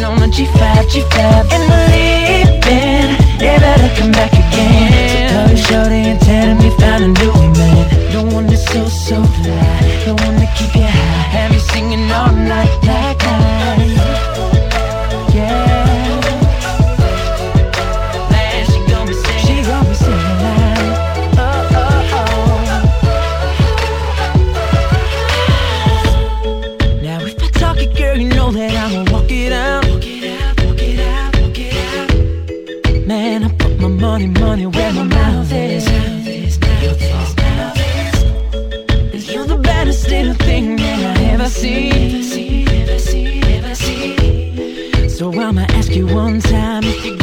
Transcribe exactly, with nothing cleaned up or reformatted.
on a G five, G five. And we're leaving, they better come back again. So call you shorty and tell me found a new man. The one that's so, so fly, the one that keep you high, have you singing all night like I. Yeah. Man, she gon' be singing, she gon' be singing like, oh, oh, oh. Now if I talk it, girl, you know that I'ma walk it out. Walk it out, walk it out, walk it out. Man, I put my money, money where my mouth is. Mouth is, mouth is, mouth is. You're the baddest little thing that I ever see. Ever see, ever see, ever see. So I'ma ask you one time if you